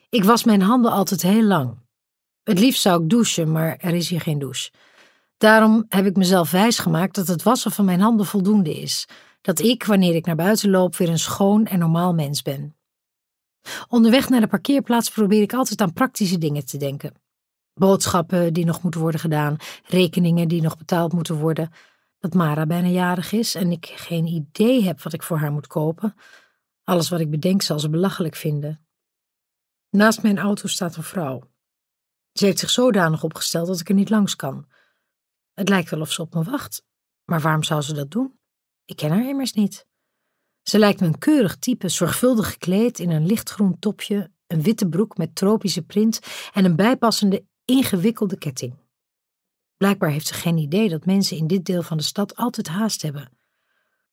Ik was mijn handen altijd heel lang. Het liefst zou ik douchen, maar er is hier geen douche. Daarom heb ik mezelf wijsgemaakt dat het wassen van mijn handen voldoende is. Dat ik, wanneer ik naar buiten loop, weer een schoon en normaal mens ben. Onderweg naar de parkeerplaats probeer ik altijd aan praktische dingen te denken. Boodschappen die nog moeten worden gedaan, rekeningen die nog betaald moeten worden. Dat Mara bijna jarig is en ik geen idee heb wat ik voor haar moet kopen. Alles wat ik bedenk zal ze belachelijk vinden. Naast mijn auto staat een vrouw. Ze heeft zich zodanig opgesteld dat ik er niet langs kan. Het lijkt wel of ze op me wacht. Maar waarom zou ze dat doen? Ik ken haar immers niet. Ze lijkt me een keurig type, zorgvuldig gekleed in een lichtgroen topje, een witte broek met tropische print en een bijpassende, ingewikkelde ketting. Blijkbaar heeft ze geen idee dat mensen in dit deel van de stad altijd haast hebben.